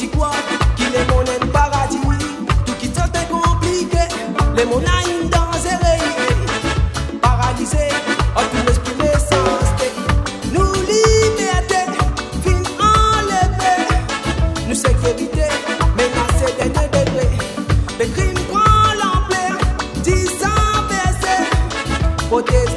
qui croient qu'il est mon paradis. Tout qui sont compliqué, les monaïs dangereux, paralysés, en tout esprit les sens. Nous liberté, fin enlevée, nous sécurité, menacés dernier degré. Les crimes prennent l'ampleur, 10 ans baissés, protège